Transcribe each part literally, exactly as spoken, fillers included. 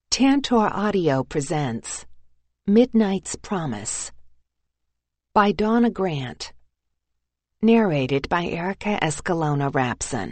Tantor Audio presents Midnight's Promise by Donna Grant. Narrated by Erica Escalona Rapson.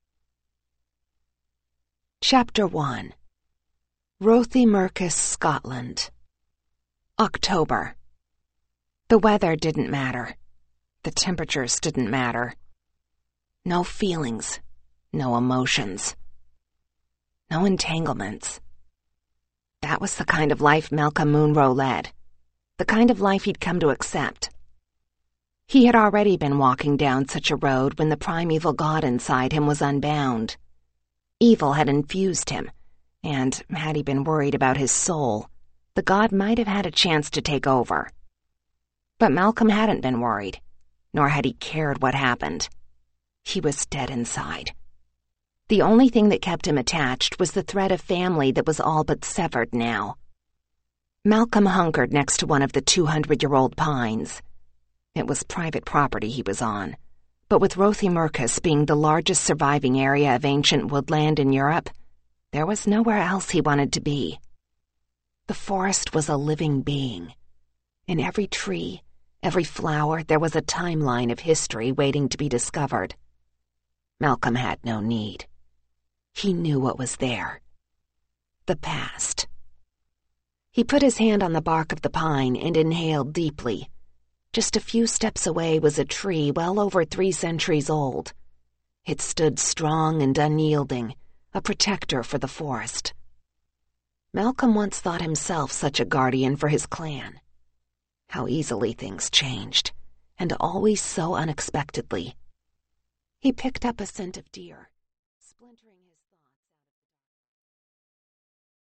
Chapter one. Rothiemurchus, Scotland. October. The weather didn't matter. The temperatures didn't matter. No feelings. No emotions. No entanglements. That was the kind of life Malcolm Munro led. The kind of life he'd come to accept. He had already been walking down such a road when the primeval god inside him was unbound. Evil had infused him, and, had he been worried about his soul, the god might have had a chance to take over. But Malcolm hadn't been worried, nor had he cared what happened. He was dead inside. The only thing that kept him attached was the thread of family that was all but severed now. Malcolm hunkered next to one of the two-hundred-year-old pines. It was private property he was on, but with Rothiemurchus being the largest surviving area of ancient woodland in Europe, there was nowhere else he wanted to be. The forest was a living being. In every tree, every flower, there was a timeline of history waiting to be discovered. Malcolm had no need. He knew what was there. The past. He put his hand on the bark of the pine and inhaled deeply. Just a few steps away was a tree well over three centuries old. It stood strong and unyielding, a protector for the forest. Malcolm once thought himself such a guardian for his clan. How easily things changed, and always so unexpectedly. He picked up a scent of deer.